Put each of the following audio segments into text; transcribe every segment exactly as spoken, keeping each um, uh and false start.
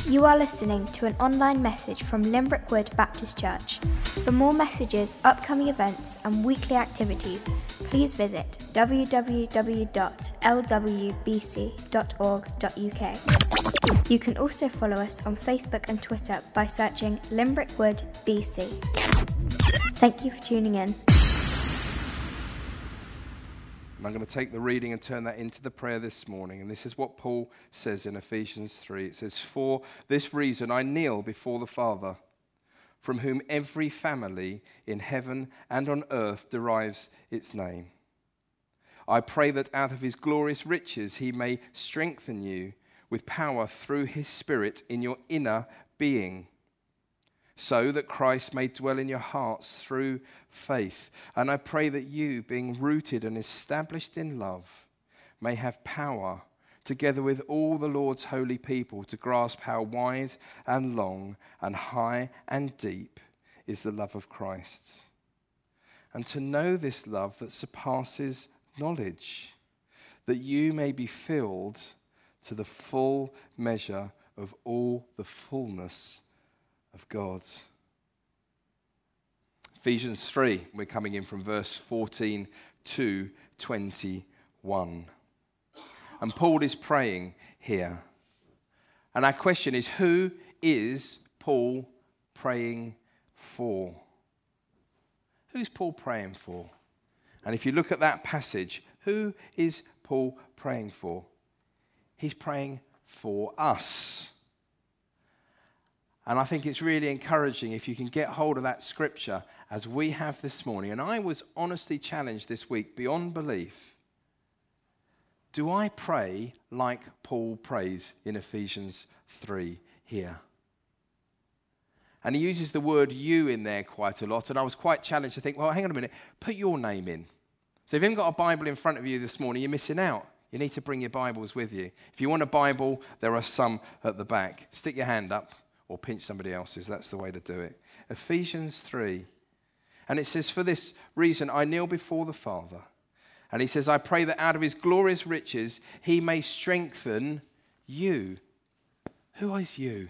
You are listening to an online message from Limbrick Wood Baptist Church. For more messages, upcoming events and weekly activities, please visit w w w dot l w b c dot org dot u k. You can also follow us on Facebook and Twitter by searching Limbrick Wood B C. Thank you for tuning in. And I'm going to take the reading and turn that into the prayer this morning. And this is what Paul says in Ephesians three. It says, "For this reason I kneel before the Father, from whom every family in heaven and on earth derives its name. I pray that out of his glorious riches he may strengthen you with power through his Spirit in your inner being, so that Christ may dwell in your hearts through faith. And I pray that you, being rooted and established in love, may have power, together with all the Lord's holy people, to grasp how wide and long and high and deep is the love of Christ, and to know this love that surpasses knowledge, that you may be filled to the full measure of all the fullness of God." Ephesians three, we're coming in from verse fourteen to twenty-one. And Paul is praying here. And our question is, who is Paul praying for? Who's Paul praying for? And if you look at that passage, who is Paul praying for? He's praying for us. And I think it's really encouraging if you can get hold of that scripture as we have this morning. And I was honestly challenged this week beyond belief. Do I pray like Paul prays in Ephesians three here? And he uses the word you in there quite a lot. And I was quite challenged to think, well, hang on a minute, put your name in. So if you haven't got a Bible in front of you this morning, you're missing out. You need to bring your Bibles with you. If you want a Bible, there are some at the back. Stick your hand up. Or pinch somebody else's. That's the way to do it. Ephesians three. And it says, "For this reason I kneel before the Father." And he says, "I pray that out of his glorious riches he may strengthen you." Who is you?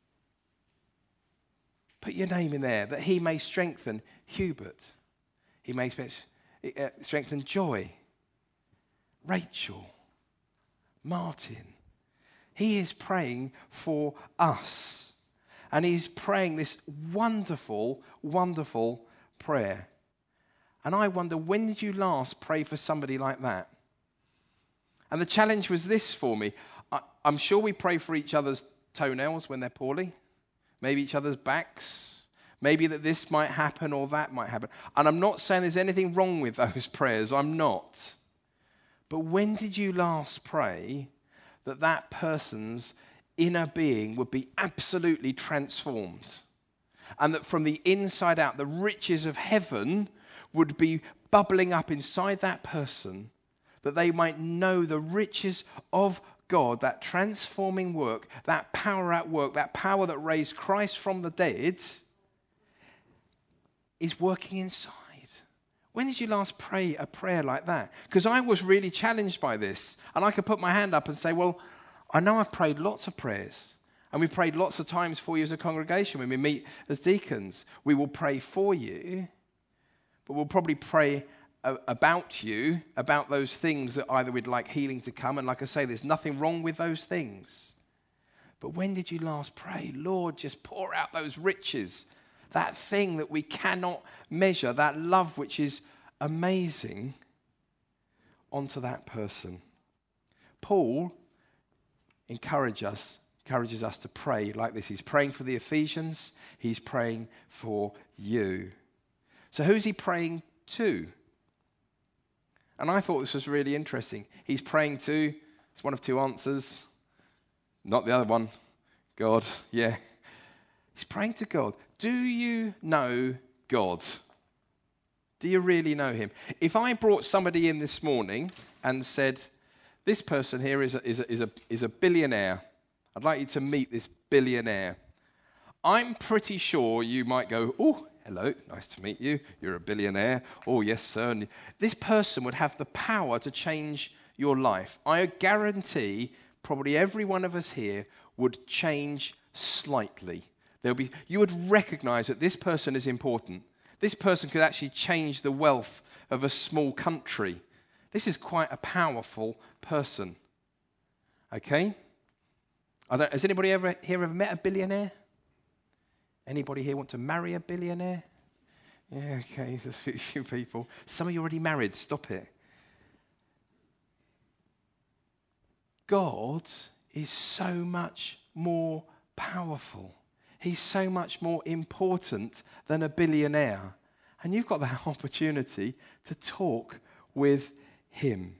Put your name in there. That he may strengthen Hubert. He may strengthen Joy, Rachel, Martin. He is praying for us. And he's praying this wonderful, wonderful prayer. And I wonder, when did you last pray for somebody like that? And the challenge was this for me. I, I'm sure we pray for each other's toenails when they're poorly. Maybe each other's backs. Maybe that this might happen or that might happen. And I'm not saying there's anything wrong with those prayers. I'm not. But when did you last pray that that person's inner being would be absolutely transformed, and that from the inside out, the riches of heaven would be bubbling up inside that person, that they might know the riches of God, that transforming work, that power at work, that power that raised Christ from the dead is working inside. When did you last pray a prayer like that? Because I was really challenged by this, and I could put my hand up and say, well, I know I've prayed lots of prayers, and we've prayed lots of times for you as a congregation. When we meet as deacons, we will pray for you, but we'll probably pray a- about you, about those things that either we'd like healing to come, and like I say, there's nothing wrong with those things. But when did you last pray, Lord, just pour out those riches, that thing that we cannot measure, that love which is amazing, onto that person? Paul encourage us, encourages us to pray like this. He's praying for the Ephesians. He's praying for you. So who's he praying to? And I thought this was really interesting. He's praying to, it's one of two answers. Not the other one. God, yeah. He's praying to God. Do you know God? Do you really know him? If I brought somebody in this morning and said, this person here is a, is a, is a, is a billionaire. I'd like you to meet this billionaire. I'm pretty sure you might go, oh, hello, nice to meet you. You're a billionaire. Oh, yes, sir. And this person would have the power to change your life. I guarantee probably every one of us here would change slightly. There'll be, you would recognize that this person is important. This person could actually change the wealth of a small country. This is quite a powerful person. Okay? I don't, has anybody ever here ever met a billionaire? Anybody here want to marry a billionaire? Yeah, okay, there's a few people. Some of you already married, stop it. God is so much more powerful. He's so much more important than a billionaire. And you've got that opportunity to talk with him.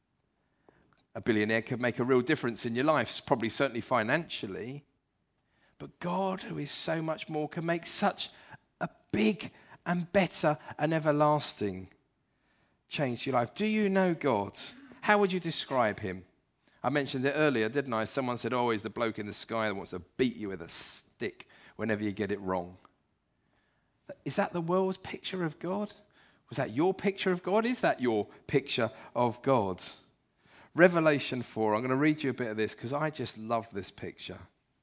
A billionaire could make a real difference in your life, probably certainly financially. But God, who is so much more, can make such a big and better and everlasting change to your life. Do you know God? How would you describe him? I mentioned it earlier, didn't I? Someone said, oh, he's the bloke in the sky that wants to beat you with a stick whenever you get it wrong. Is that the world's picture of God? Was that your picture of God? Is that your picture of God? Revelation four, I'm going to read you a bit of this because I just love this picture.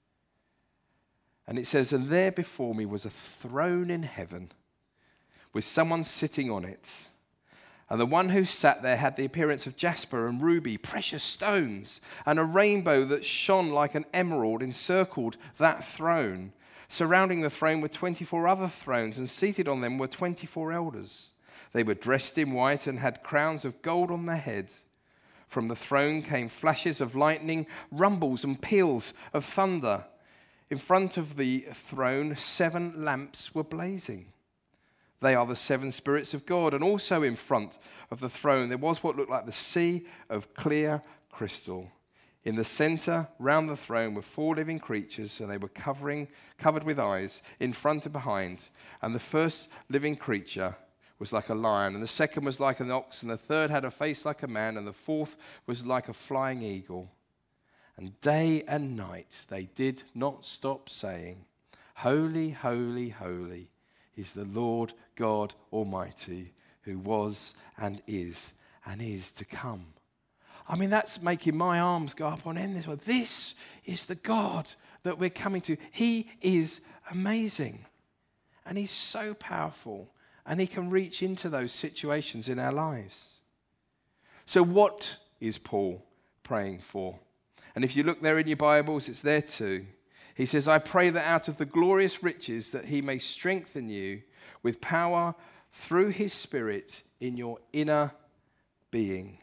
And it says, and there before me was a throne in heaven with someone sitting on it. And the one who sat there had the appearance of jasper and ruby, precious stones, and a rainbow that shone like an emerald encircled that throne. Surrounding the throne were twenty-four other thrones, and seated on them were twenty-four elders. They were dressed in white and had crowns of gold on their heads. From the throne came flashes of lightning, rumbles and peals of thunder. In front of the throne, seven lamps were blazing. They are the seven spirits of God, and also in front of the throne there was what looked like the sea of clear crystal. In the center, round the throne, were four living creatures, and they were covering, covered with eyes, in front and behind. And the first living creature was like a lion, and the second was like an ox, and the third had a face like a man, and the fourth was like a flying eagle. And day and night they did not stop saying, holy, holy, holy is the Lord God Almighty, who was and is and is to come. I mean, that's making my arms go up on end this way. This is the God that we're coming to. He is amazing. And he's so powerful. And he can reach into those situations in our lives. So what is Paul praying for? And if you look there in your Bibles, it's there too. He says, I pray that out of the glorious riches that he may strengthen you with power through his Spirit in your inner being.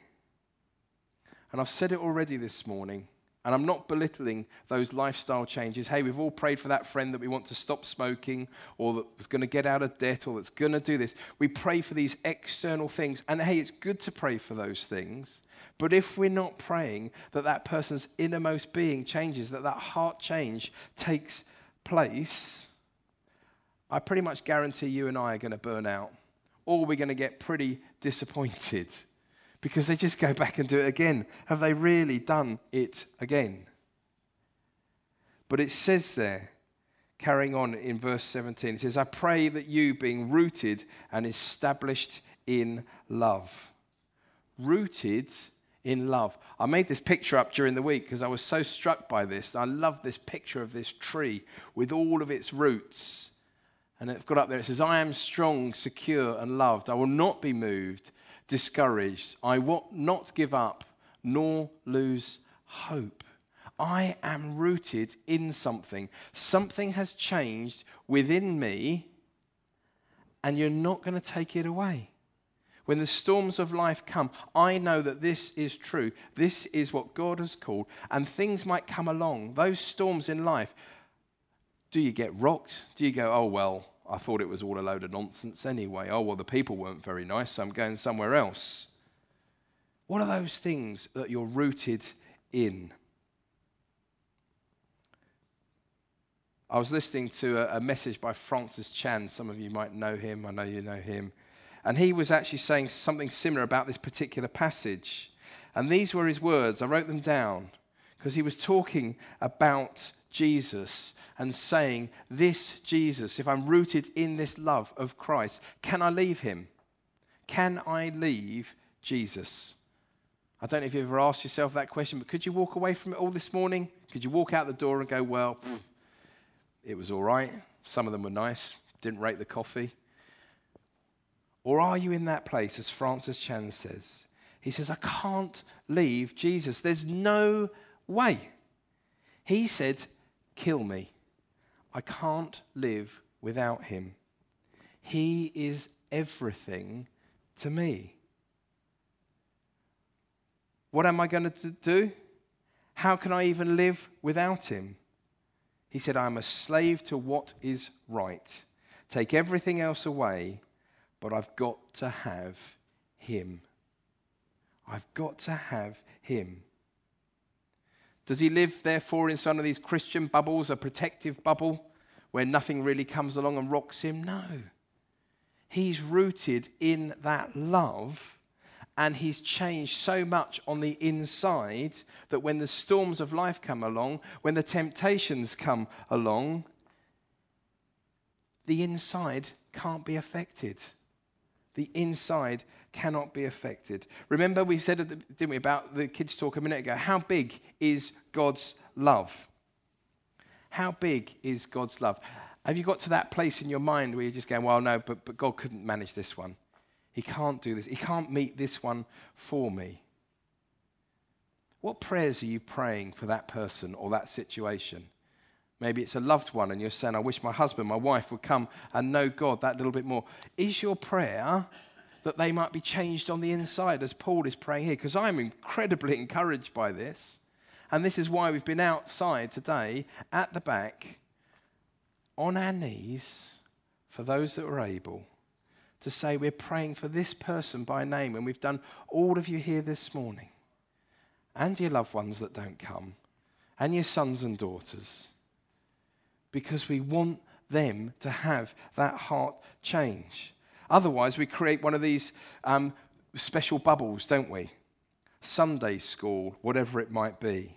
And I've said it already this morning, and I'm not belittling those lifestyle changes. Hey, we've all prayed for that friend that we want to stop smoking, or that was going to get out of debt, or that's going to do this. We pray for these external things. And hey, it's good to pray for those things. But if we're not praying that that person's innermost being changes, that that heart change takes place, I pretty much guarantee you and I are going to burn out. Or we're going to get pretty disappointed because they just go back and do it again. Have they really done it again? But it says there, carrying on in verse seventeen, it says, I pray that you, being rooted and established in love. Rooted in love. I made this picture up during the week because I was so struck by this. I love this picture of this tree with all of its roots. And it's got up there, it says, I am strong, secure, and loved. I will not be moved, discouraged. I will not give up, nor lose hope. I am rooted in something. Something has changed within me, and you're not going to take it away. When the storms of life come, I know that this is true. This is what God has called. And things might come along. Those storms in life, do you get rocked? Do you go, oh, well, I thought it was all a load of nonsense anyway. Oh, well, the people weren't very nice, so I'm going somewhere else. What are those things that you're rooted in? I was listening to a, a message by Francis Chan. Some of you might know him. I know you know him. And he was actually saying something similar about this particular passage. And these were his words. I wrote them down because he was talking about Jesus and saying, this Jesus, if I'm rooted in this love of Christ, can I leave him? Can I leave Jesus? I don't know if you've ever asked yourself that question, but could you walk away from it all this morning? Could you walk out the door and go, well, pff, it was all right. Some of them were nice, didn't rate the coffee. Or are you in that place, as Francis Chan says? He says, I can't leave Jesus. There's no way. He said, kill me. I can't live without him. He is everything to me. What am I going to do? How can I even live without him? He said, I am a slave to what is right. Take everything else away, but I've got to have him. I've got to have him. Does he live, therefore, in some of these Christian bubbles, a protective bubble, where nothing really comes along and rocks him? No. He's rooted in that love, and he's changed so much on the inside that when the storms of life come along, when the temptations come along, the inside can't be affected. The inside cannot be affected. Remember we said, didn't we, about the kids' talk a minute ago, how big is God's love? How big is God's love? Have you got to that place in your mind where you're just going, well, no, but, but God couldn't manage this one. He can't do this. He can't meet this one for me. What prayers are you praying for that person or that situation? Maybe it's a loved one and you're saying, I wish my husband, my wife would come and know God that little bit more. Is your prayer that they might be changed on the inside, as Paul is praying here? Because I'm incredibly encouraged by this. And this is why we've been outside today at the back on our knees for those that are able to say we're praying for this person by name. And we've done all of you here this morning, and your loved ones that don't come, and your sons and daughters, because we want them to have that heart change. Otherwise, we create one of these um, special bubbles, don't we? Sunday school, whatever it might be.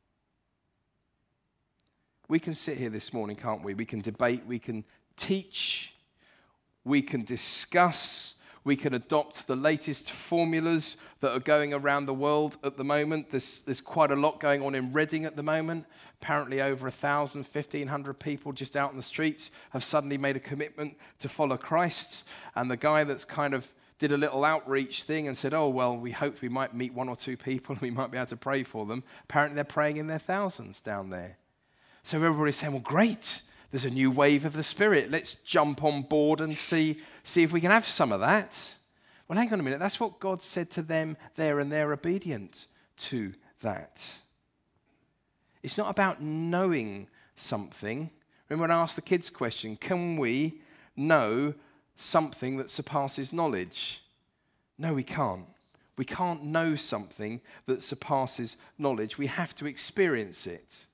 We can sit here this morning, can't we? We can debate, we can teach, we can discuss, we can adopt the latest formulas that are going around the world at the moment. There's, there's quite a lot going on in Reading at the moment. Apparently over one thousand, fifteen hundred people just out in the streets have suddenly made a commitment to follow Christ. And the guy that's kind of did a little outreach thing and said, oh, well, we hope we might meet one or two people and we might be able to pray for them. Apparently they're praying in their thousands down there. So everybody's saying, well, great, there's a new wave of the Spirit. Let's jump on board and see, see if we can have some of that. Well, hang on a minute. That's what God said to them there, and they're obedient to that. It's not about knowing something. Remember when I asked the kids question, can we know something that surpasses knowledge? No, we can't. We can't know something that surpasses knowledge. We have to experience it.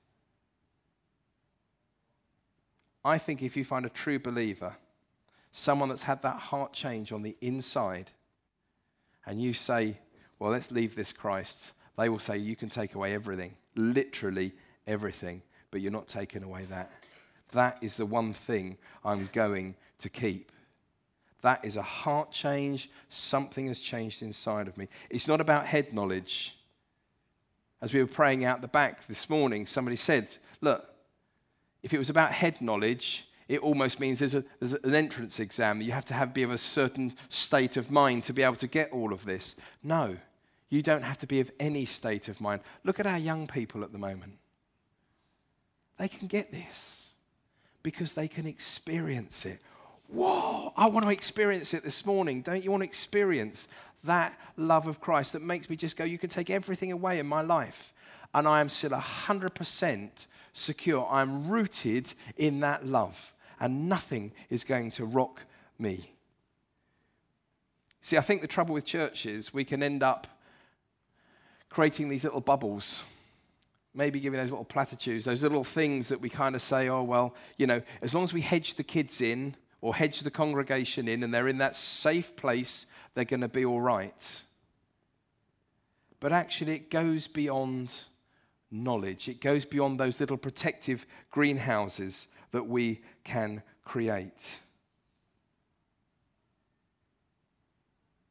I think if you find a true believer, someone that's had that heart change on the inside, and you say, well, let's leave this Christ, they will say, you can take away everything, literally everything, but you're not taking away that. That is the one thing I'm going to keep. That is a heart change. Something has changed inside of me. It's not about head knowledge. As we were praying out the back this morning, somebody said, look, if it was about head knowledge, it almost means there's, a, there's an entrance exam that you have to have be of a certain state of mind to be able to get all of this. No, you don't have to be of any state of mind. Look at our young people at the moment. They can get this because they can experience it. Whoa, I want to experience it this morning. Don't you want to experience that love of Christ that makes me just go, you can take everything away in my life, and I am still one hundred percent secure. I'm rooted in that love, and nothing is going to rock me. See, I think the trouble with church is we can end up creating these little bubbles, maybe giving those little platitudes, those little things that we kind of say, oh, well, you know, as long as we hedge the kids in or hedge the congregation in and they're in that safe place, they're going to be all right. But actually it goes beyond knowledge. It goes beyond those little protective greenhouses that we can create.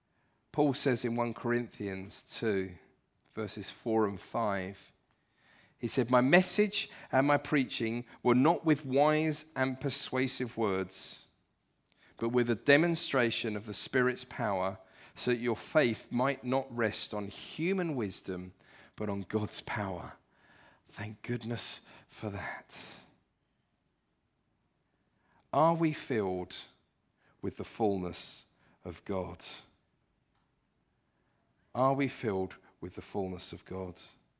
Paul says in First Corinthians two, verses four and five, He said, my message and my preaching were not with wise and persuasive words, but with a demonstration of the Spirit's power, so that your faith might not rest on human wisdom, but on God's power. Thank goodness for that. Are we filled with the fullness of God? Are we filled with the fullness of God?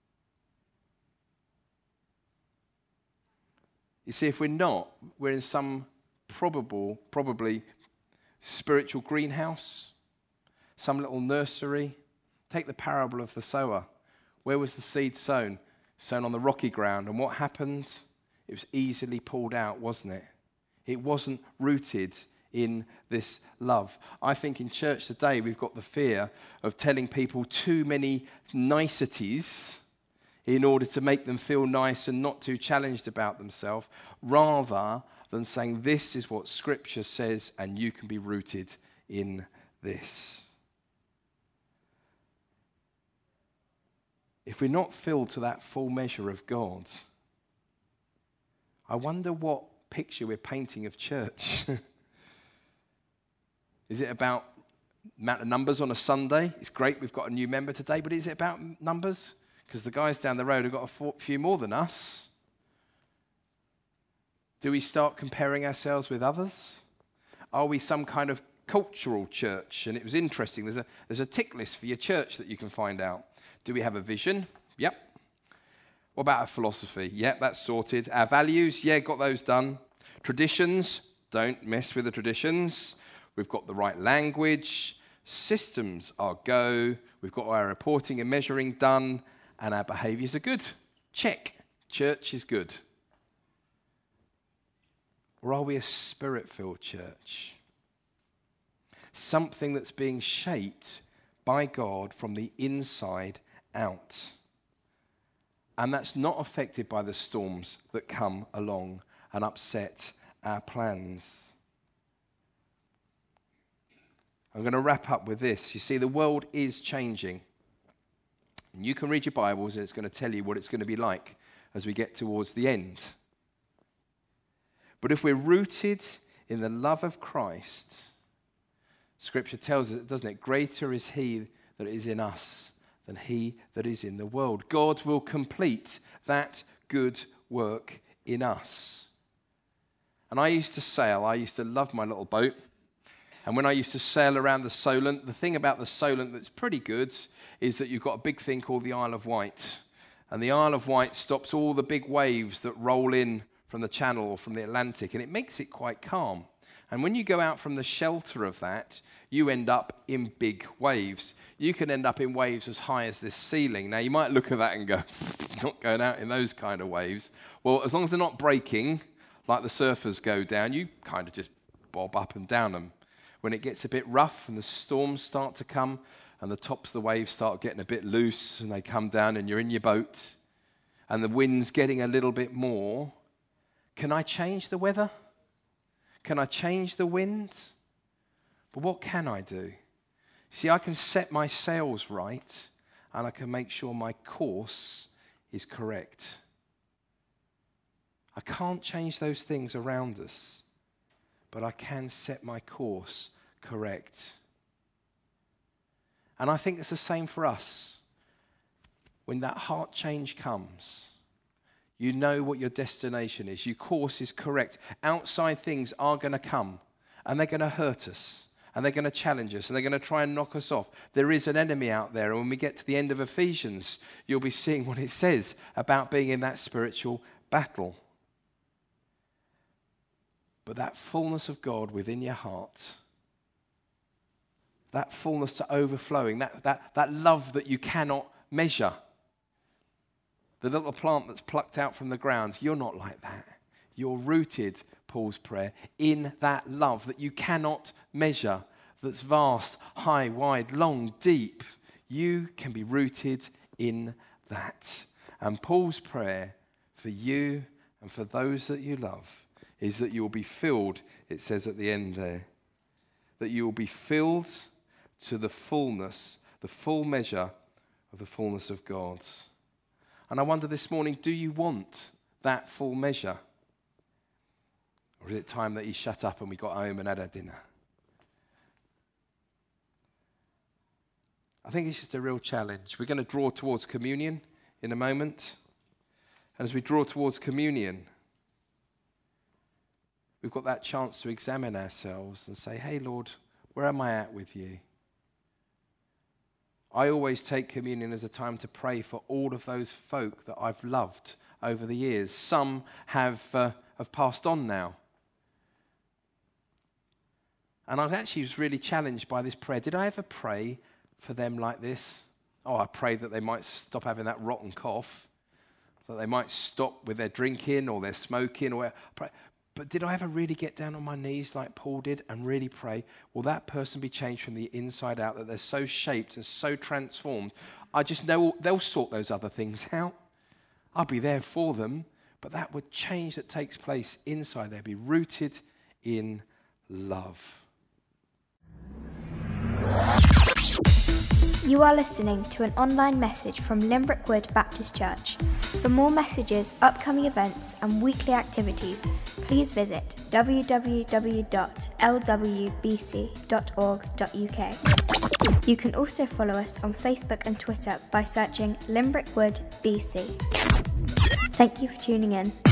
You see, if we're not, we're in some probable, probably spiritual greenhouse, some little nursery. Take the parable of the sower. Where was the seed sown? Sown on the rocky ground. And what happened? It was easily pulled out, wasn't it? It wasn't rooted in this love. I think in church today we've got the fear of telling people too many niceties in order to make them feel nice and not too challenged about themselves, rather than saying this is what Scripture says and you can be rooted in this. If we're not filled to that full measure of God, I wonder what picture we're painting of church. Is it about amount of numbers on a Sunday? It's great we've got a new member today, but is it about numbers? Because the guys down the road have got a few more than us. Do we start comparing ourselves with others? Are we some kind of cultural church? And it was interesting. There's a, there's a tick list for your church that you can find out. Do we have a vision? Yep. What about our philosophy? Yep, that's sorted. Our values? Yeah, got those done. Traditions? Don't mess with the traditions. We've got the right language. Systems are go. We've got our reporting and measuring done. And our behaviours are good. Check. Church is good. Or are we a Spirit-filled church? Something that's being shaped by God from the inside out. And that's not affected by the storms that come along and upset our plans. I'm going to wrap up with this. You see, the world is changing. And you can read your Bibles and it's going to tell you what it's going to be like as we get towards the end. But if we're rooted in the love of Christ, Scripture tells us, doesn't it? Greater is He that is in us than he that is in the world. God will complete that good work in us. And I used to sail. I used to love my little boat. And when I used to sail around the Solent, the thing about the Solent that's pretty good is that you've got a big thing called the Isle of Wight. And the Isle of Wight stops all the big waves that roll in from the Channel or from the Atlantic, and it makes it quite calm. And when you go out from the shelter of that, you end up in big waves. You can end up in waves as high as this ceiling. Now, you might look at that and go, not going out in those kind of waves. Well, as long as they're not breaking, like the surfers go down, you kind of just bob up and down them. When it gets a bit rough and the storms start to come and the tops of the waves start getting a bit loose and they come down and you're in your boat and the wind's getting a little bit more, can I change the weather? Can I change the wind? But what can I do? See, I can set my sails right and I can make sure my course is correct. I can't change those things around us, but I can set my course correct. And I think it's the same for us. When that heart change comes, you know what your destination is. Your course is correct. Outside things are going to come, and they're going to hurt us, and they're going to challenge us, and they're going to try and knock us off. There is an enemy out there, and when we get to the end of Ephesians, you'll be seeing what it says about being in that spiritual battle. But that fullness of God within your heart, that fullness to overflowing, that, that, that love that you cannot measure, the little plant that's plucked out from the ground, you're not like that. You're rooted, Paul's prayer, in that love that you cannot measure, that's vast, high, wide, long, deep. You can be rooted in that. And Paul's prayer for you and for those that you love is that you will be filled, it says at the end there, that you will be filled to the fullness, the full measure of the fullness of God. And I wonder this morning, do you want that full measure? Or is it time that you shut up and we got home and had our dinner? I think it's just a real challenge. We're going to draw towards communion in a moment. And as we draw towards communion, we've got that chance to examine ourselves and say, hey, Lord, where am I at with you? I always take communion as a time to pray for all of those folk that I've loved over the years. Some have, uh, have passed on now. And I actually was really challenged by this prayer. Did I ever pray for them like this? Oh, I prayed that they might stop having that rotten cough, that they might stop with their drinking or their smoking. Or But did I ever really get down on my knees like Paul did and really pray, will that person be changed from the inside out, that they're so shaped and so transformed? I just know they'll sort those other things out. I'll be there for them, but that would change that takes place inside. They'd be rooted in love. You are listening to an online message from Limbrick Wood Baptist Church. For more messages, upcoming events and weekly activities, please visit w w w dot l w b c dot org dot u k. You can also follow us on Facebook and Twitter by searching Limbrick Wood B C. Thank you for tuning in.